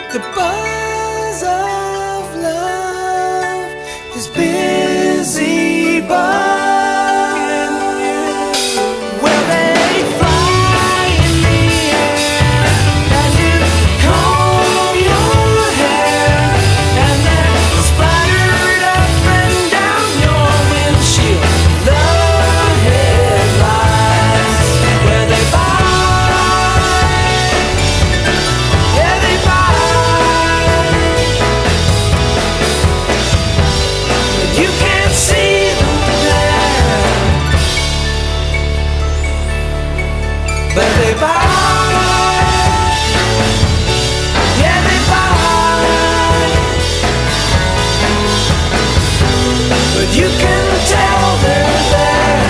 The buzz of love is busy bugging you. Well, they fly in the air as you comb your hair, and they're splattered up and down your windshield. The headlights, where they bite, yeah, they bite. You can't see them there, but they bite, yeah, they bite. But you can tell they're there.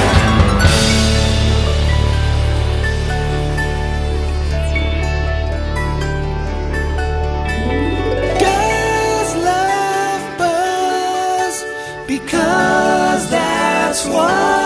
'Cause love buzz, because that's what